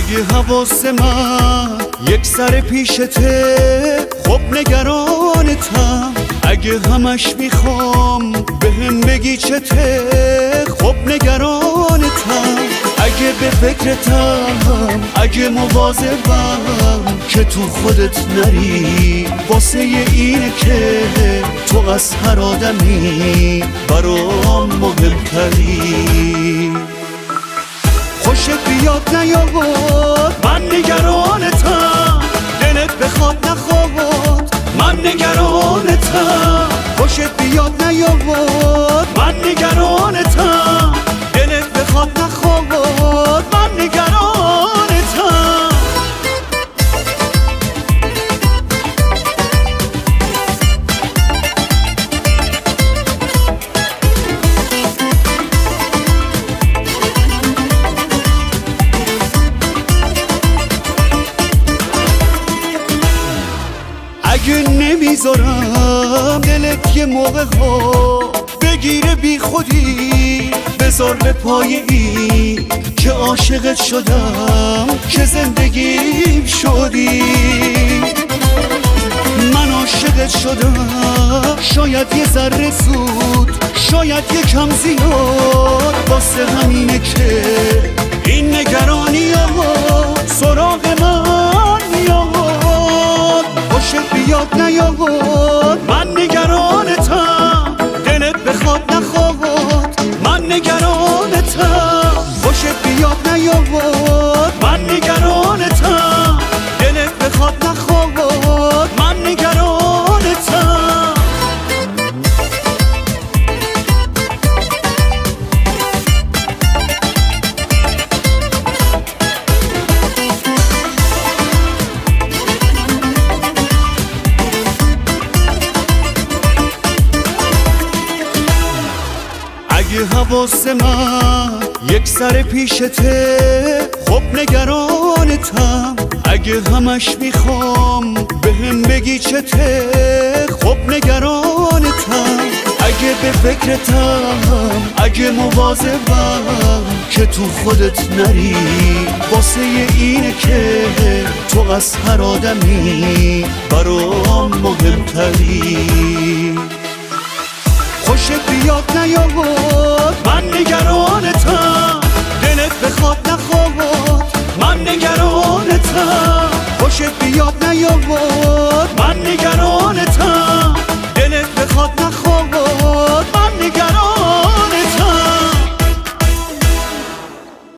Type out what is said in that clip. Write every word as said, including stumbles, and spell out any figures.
اگه حواس من یک سر پیشته خب نگرانتم، اگه همش میخوام بهم بگی چته خب نگرانتم، اگه به فکرتم اگه مواظبم که تو خودت نری، واسه اینه که تو از هر آدمی برام مهمتری. خوشت بیاد نیاد من نگرانتم، دلت بخواد نخواد من نگرانتم. خوشت بیاد نیاد من نگرانتم، دلت بخواد نخواد من نگرانتم. اگه نمیذارم دلت یه موقع ها بگیره بی خودی، بذار به پای این که عاشقت شدم که زندگیم شدی. من عاشقت شدم شاید یه ذره زود، شاید یکم زیاد، واسه همینه که این نگرانی ها سراغ من میاد. خوشت بیاد نیاد من نگرانتم، دلت بخواد نخواد من نگرانتم. خوشت بیاد نیاد من نگرانتم، دلت بخواد نخواد من نگرانتم. اگه حواس من یک سر پیشته خب نگرانتم، اگه همش میخوام بهم بگی چته خب نگرانتم، اگه به فکرتم اگه مواظبم که تو خودت نری، واسه اینه که تو از هر آدمی برام مهمتری. خوشت بیاد نیاد من نگرانتم، دلت بخواد نخواد من نگرانتم. خوشت بیاد نیاد